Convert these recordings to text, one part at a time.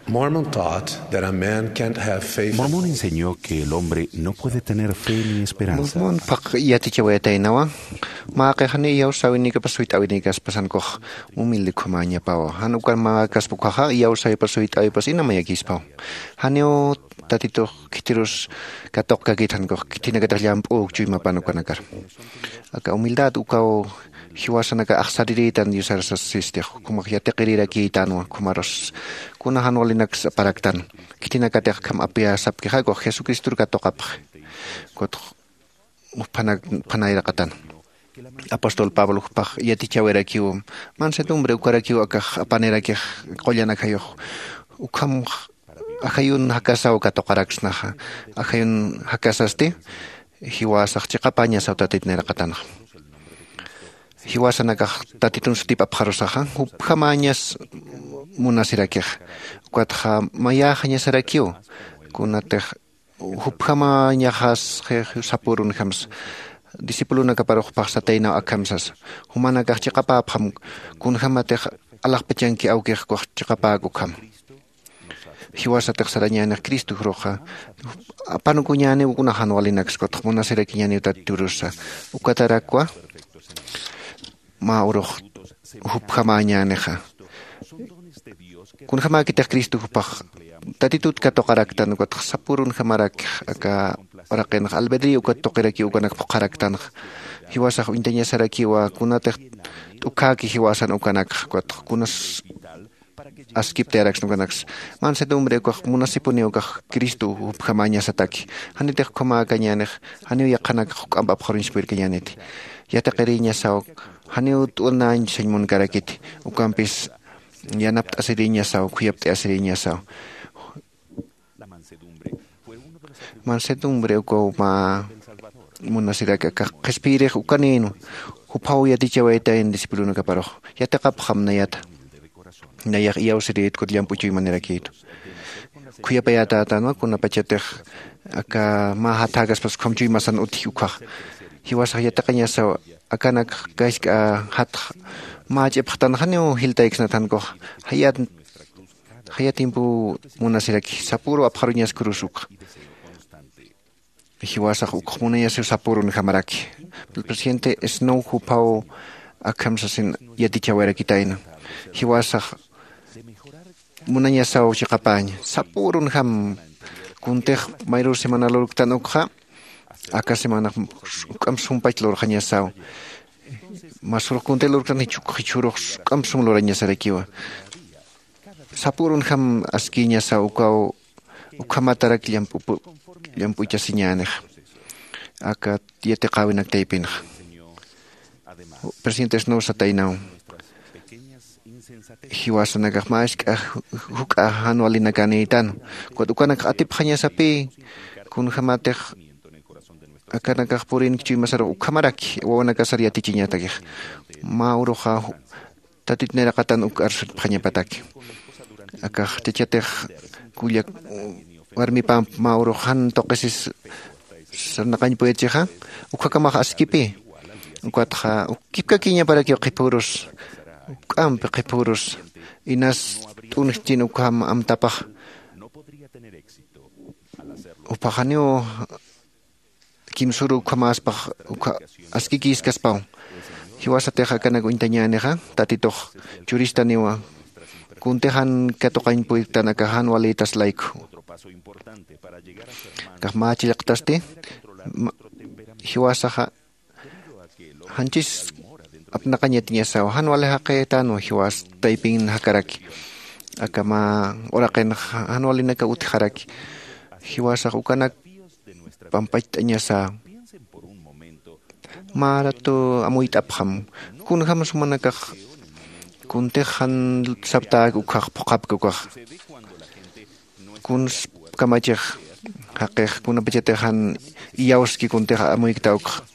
Mormon taught that a man can't have faith. Mormón enseñó que el hombre no puede tener fe ni esperanza. Mormon pak yati chaweta inawa. Makakani yaw sawini ka pasuit awini kas pasan ko umili kumanya pao. Hanu kan makas pukaha yaw say pasuit awi pas ina mayagis pao. Hanyo tatito kitirus katok kagitan ko kitinagatayampo chuy mapano kanakar. Aka humildad ukaw hiwasan naga aksariritan yusar sa sistih kumakyate kirira kitano kumaros kunahan walinak sa paraktan kitinakatek kam apia sapkiha ko Jesucristo katokap kot panayrakatan Apostol Pablo pak yati chawera kiu man setumbre ukara kiu akah apanera ki qollana kayo ukam akayun hakasaw katokaraksna akayun hakasasti hiwasak chikapanya sa tatit nerakatan hiwasan naga tatitun sutip apharosaha uphamanyas munasirakih kuatha mayahanya sarakio kunateh uphamanyahas sapurun khams disipulo nagaparoh paksatayna akamsas humanagah chikapapham kunhamateh alak pechanki aukih koh chikapagukam hiwasateh saranyanah Kristu roja panukunyane ukunahan walinax kot munasirakinyane taturusa ukatarakwa Mauro huphamanya neha kun khama kita Kristo hupah tatitut katokaraktan kot sapurun khamarak aka oraken albedri ukot tokiraki ukanak pokaraktan hiwasa intanya saraki wa kunate ukaki hiwasan ukanak kot kunas askip teraks ukanak man setumbre ko munasipuni ukak Kristo huphamanya sataki hanite khama kanyaneh hanu yakanak ambap khorin spir kanyanet yatakirinya saw Haniut unain senymun karakit ukampis yanapt asirinya saw kuyapt asirinya saw mansedumbre uko ma munasiraka kaspire ukanino upau yati chaweta en disipulo kaparo yatakap khamna yata nayak iyaw sirit ko liam puchuy manerakito kuyapayata tanwa kuna pachateh aka mahatagas pas khamchuy masan uti ukha hiwas yatakanya saw akanak guys hat maje phatan khanyo hiltaix na tan ko hayatimpu munasiraki sapuro apharunyas kurusuk hiwasa ukmunayas sapuro nhamaraki el presidente Snow hupau akamsasin yatichawera kitaina hiwasa munanya saw chikapañ sapuro nham kunteh mayro semana loruk tanukha aka semana kam sumpach lor khanya saw masur kunte lor kan hichurok kam sum loranya sarakiwa sapurun ham askinya saw kau ukamatarak liampu chasinyane aka tiete qawinak taipin presidente Snow satainao hiwasa nagahmash huk ahanualina kanitan kot ukanak atip khanya sapi kun hamatek akan nagakpurin kichuy masaro ukamaraki wawana kasariati chiñataki mauroja tatit nerakatan ukarsut phañapataki akah chachatej kuyak warmi pam maurojan toqesis sarnaqañ puecheja ukhakamaj askipi ukatja ukipkakiña para que qipurus ukampi qipurus inas t'unjchin ukham amtapaj upajanio kimsuru khamas pa askikis kaspau hiwasateja kana kuintañaneja tatitoh jurista niwa kuntejan katoqañ puitanakajan walitas laiku kahmachilaqtasti hiwasaja hanchis apnaqañatiña saw han wala haqetano hiwas taipin hakaraki akama oraqen han walinaka utjaraki hiwasaja ukanak pampaitaña sa marato amuitapham kunham sumanakah kuntejan saptaak ukhaq poqapkukah kun kamachej haqej kunapachatejan iyawski kunteja amuiktauk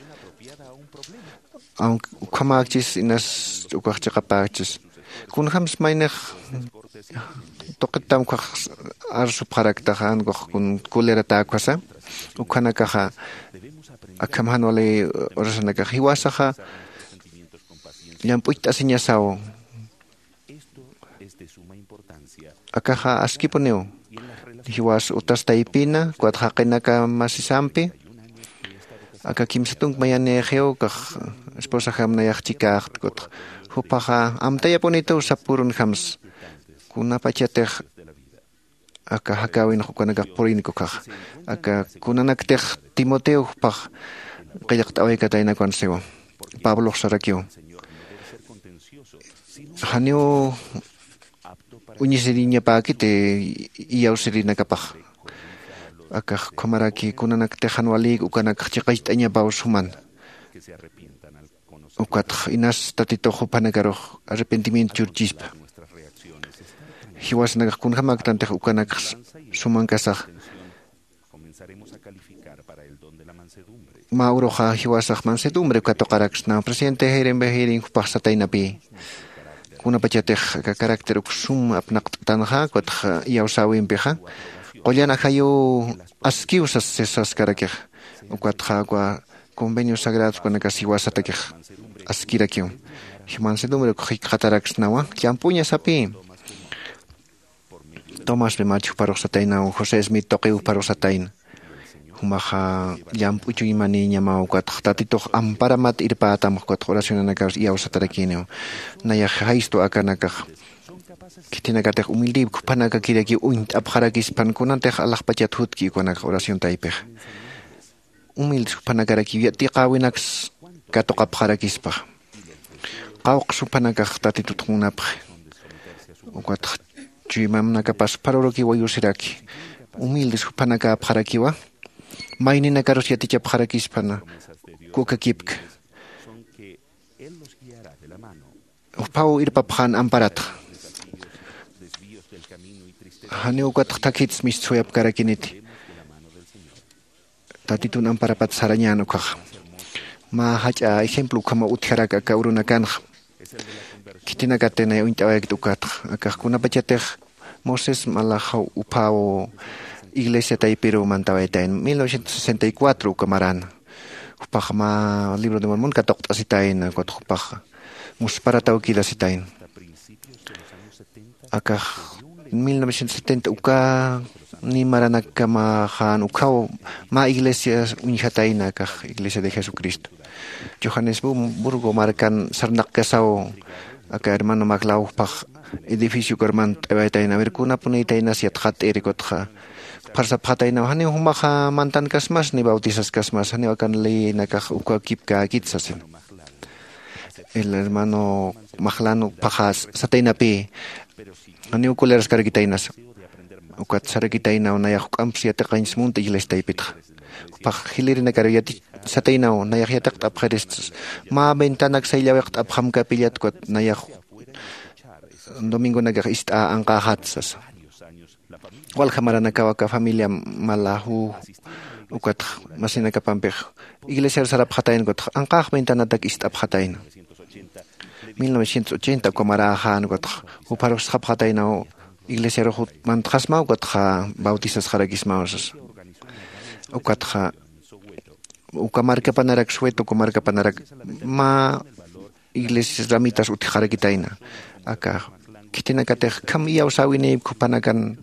aunque ukamachis inas ukachaqapachis kunham smainej toqitam ukaq arsu paraktajan kun kulerata kwasa ukanakaja akhamhan wale orasanaka hiwasaja llampuita siñasaw Akaja askipuneo. Hiwas utas taipina, kuat hakenaka masisampi. Aka kimsatung mayanegeo, kah esposa ham nayachikah, kot hupaha amtaya ponito sapurun hams. Kuna pachateh aka hakawin hukanagak poriniko kah. Aka kunanakteh Timoteo hupah. Kayak tawai katay na konsewo. Pablo Sarakyo. Hanyo unisirinya pakite iyaw sirina kapah. Akah kumaraki kunanak tehanwalik ukanak chikaytanya bausuman. Ukat inas tatitoho panagaroh arrepentimiento churchispa. Hiwas nagak kunhamak tanteh ukanak sumankasah. Mauroja hiwasak mansedumbre katokaraks na presidente heren behirin kupah satay napi. Kuna pachateh ka karakter uksum apnak tanha kot iyaw sawin peha. Kolyan akayo askiu sas karakeh. Ukat kwa convenio sagrado con akasiwas atakeh askirakyo. Mansedumbre kataraks nawa kiampunya sapi. Thomas Bemachu para satay na José Smith toqeu para satay. Humaha yampuchu imani nyamau kat tatitoh amparamat irpatam kat oración anakas iyaw satarakineo. Naya haisto akanakah. Kitinakateh humildi kupanaka kiraki uint abharakis pankunanteh Allah pachat hutki kuanak oración taipeh. Humildi kupanakaraki tiqawinaks katok abharakispah. Qawq supanakah tatitut hunapah. Ukat chuyimam nakapas paroroki wayusiraki. Humildi supanaka abharakiwa. Maynina karos yaticha abharakispana. Kukakipk. Upau irpaphan amparat. Haneu kat takits mis suyap karakiniti. Tatitun amparapat saranyano kah. Ma haja ejemplo kama utharaka ka urunakan. Kitinakatena uintawag tukat. Akah kuna pachateh Moses malahaw upao Iglesia Taipiro mantawaitain 1964 kamaran. Upah ma libro de Mormon katok asitain kot upah musparataw kilasitain. Akah 1970 uka ni maranak kamahan ukaw ma iglesia unihatain akah Iglesia de Jesucristo. Johannesburgo markan sarnak kasaw aka hermano maglaw pah edificio karman tawaitain aver kuna punaitain asiat khat erikotha. Parsa patay na hani humaka mantan kasmas ni bautisas kasmas hani akan le nakah uka kipka kitsasin. El hermano Mahlano pajas satay napi hani ukuleras karagitainas ukat saragitaina nayak amsia taqains munta igles taipit. Pah hilirina karayati satay na nayak yatak tapkharis ma bentanak saylawak tapham kapiliat kot nayak domingo nagak ista ang kahatsas. Wal kamarana kawaka familia malahu ukat masina kapampeh iglesia sarap hatain got angkah bentana tak istap hatain 1980 kamarahan got uparos hap hatain au iglesia rohut mantrasmau got ha bautisas haragismaus ukat ha ukamarka panarak sueto kumarka panarak ma iglesia ramitas uti haragitaina aka kitinakateh kam iyaw sawini kupanakan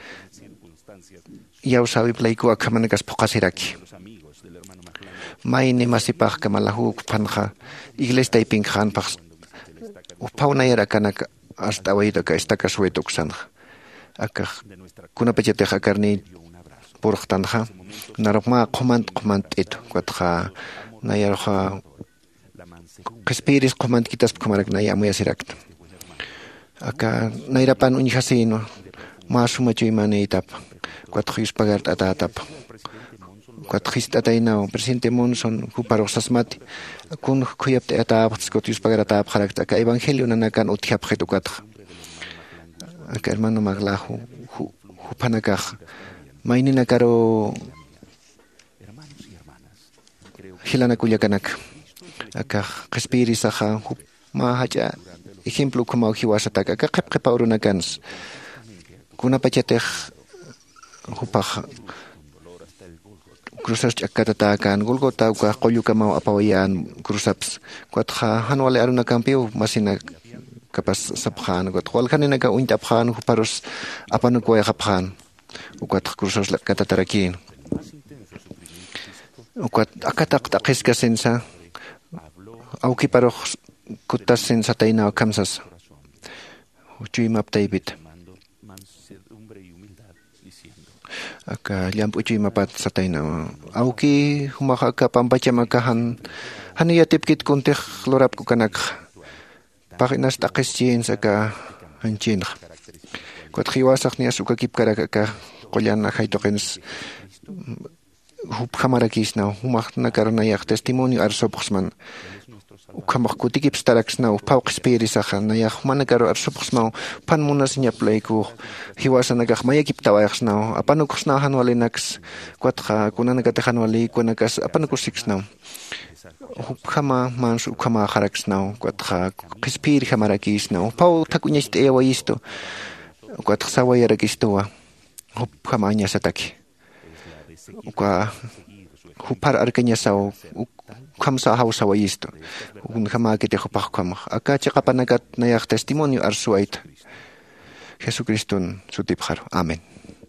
yaw sawi playku akamanakas pokasiraki. Maine masipah kamalahu kupanha igles taiping khan pah upau nayara kanak hasta waito ka esta kasuetok sanha. Akah kuna pachateh akarni purhtanja narokma komand itu kuatha nayarha kespiris komand kitas kumarak nayamu yasirak. Aka nairapan unyhasino masuma cuimane itap. Kuatris pagar atatap. Kuatris atainao presidente Monson kuparosas mati. Kun kuyapte atap skotius pagar atap harakta ka evangelio nanakan utiap hetukat. Aka hermano maglahu hupanakah. Mainina karo hilana kulyakanak. Aka kespiris saha mahaja ejemplo como hiwasataka ka qepqepaurunakan. Kuna pachateh hupah cruzas chakatatakan Golgota uka qoyukamau apawayan cruzaps kuatha hanwale aruna kampiu masina kapas saphan ukat wal kanina ka uint aphan paros apanu ko yakaphan ukat kursos katatarakin ukat akatak takis kasensa auki parok kutasin sa tayo na kamsas ucuy maptaybit aka liamp ucuy mapat sa tayo na auki humakaka pampacha makahan haniyatip kit kuntik lorap ko kanak pakinas takis chin saka hanchin kuat khiwasak niya suka kip karaka kolyan na haytokens hupkamarakis na humak nakaranayak testimonio arsopoksman ukamak kutikip staraks na upawk spirisakan na yak managaro arsopoksman panmunas niya play ko hiwasa nagak mayakip tawayaks na apanukus na hanwalinaks kuat ka kuna nagatahanwali kunakas apanukusiks na hupkama mans ukama karaks na kuat ka kispiri kamarakis na upaw takunya iste ewa isto kuat sawayarakis towa hupkama niya sataki uka hupar arkanya sao kamsa hausa wa isto kama kite hupak kama aka chakapanagat nayak testimonio arsuait Jesucriston sutipkharo amen.